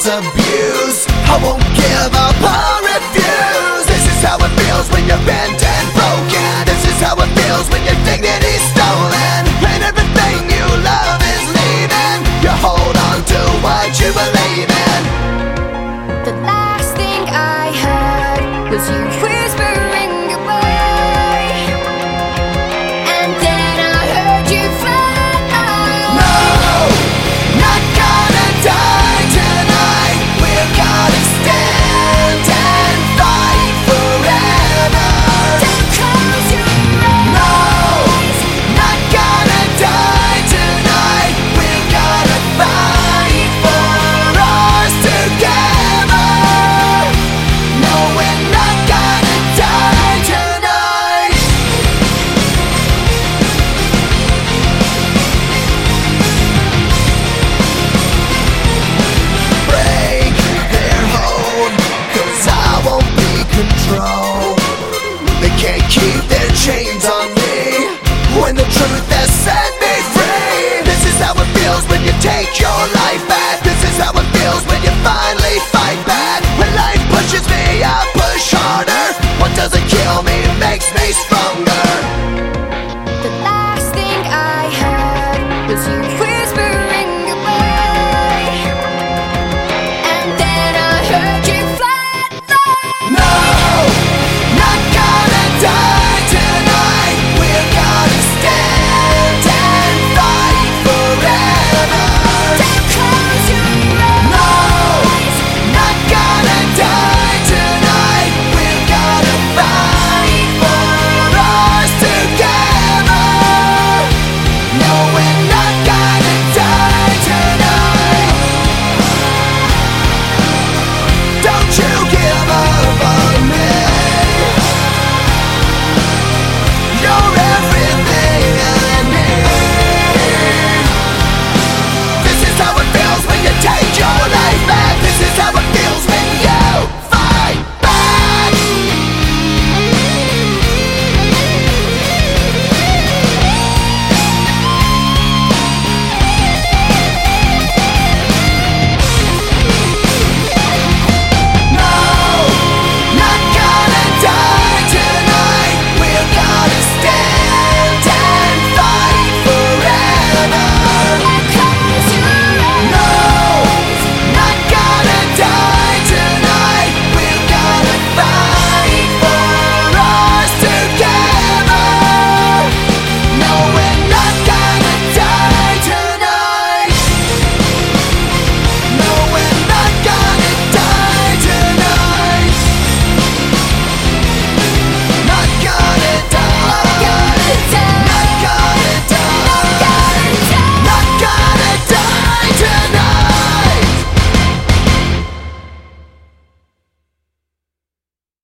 abuse. I won't give up or refuse. This is how it feels when you're bent and broken. This is how it feels when your dignity's stolen and everything you love is leaving. You hold on to what you believe in. The last thing I heard was you whispering goodbye, and then I heard you fly. No, not gonna die tonight. We're gonna stand and fight forever. Don't close your eyes. No, not gonna die tonight. We're gonna fight for ours together. No, we're not gonna die tonight. Break their hold, 'cause I won't be controlled. They can't keep their chains on me when the truth has set me free. This is how it feels when you take your life back. This is how it feels when you finally fight back. When life pushes me, I push harder. What doesn't kill me makes me stronger.